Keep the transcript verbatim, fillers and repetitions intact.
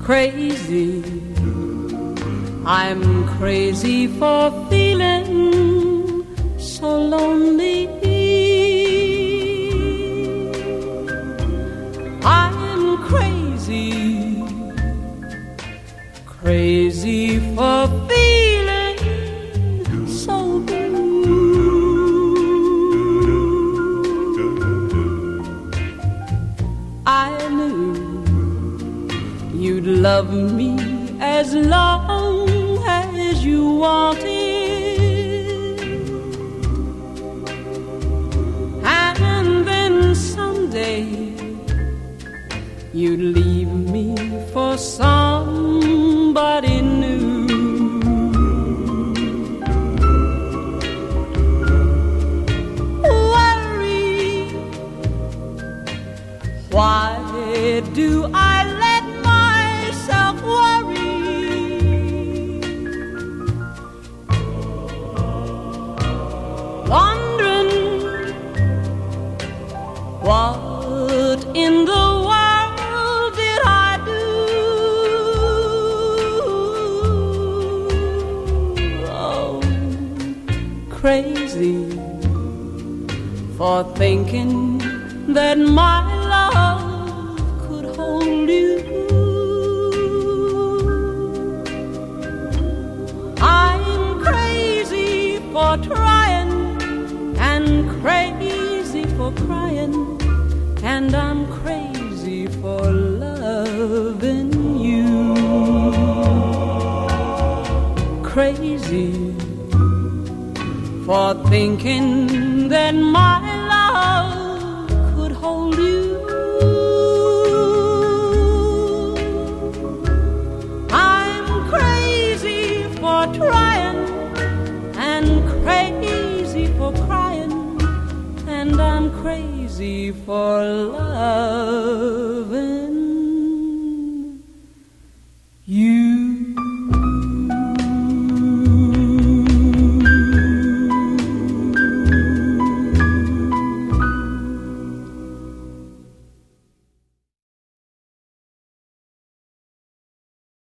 crazy. I'm crazy for feeling so lonely. I'm crazy, crazy for feeling so blue. I knew you'd love me as long as you wanted, and then someday you'd leave me for somebody new. Worry, why do I let myself worry? Wondering what in the world did I do? Oh, crazy for thinking that my love could hold you. I'm crazy for trying and crazy for crying, and I'm crazy for loving you. Crazy for thinking that my love could hold you. I'm crazy for trying and crazy for crying, and I'm crazy for loving